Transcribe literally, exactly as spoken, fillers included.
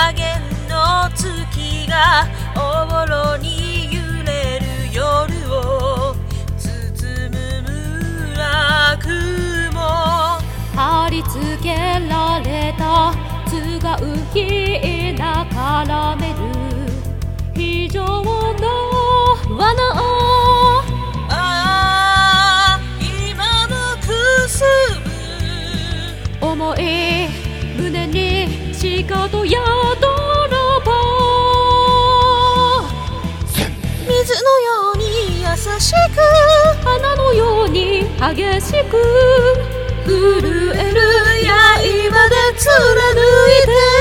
限の月がおぼろに揺れる夜を包む村雲。 貼り付けられた違う火が絡める非常の罠をああ今もくすぶ思い胸に鹿とや泥棒。 水のように優しく花のように激しく震える刃で貫いて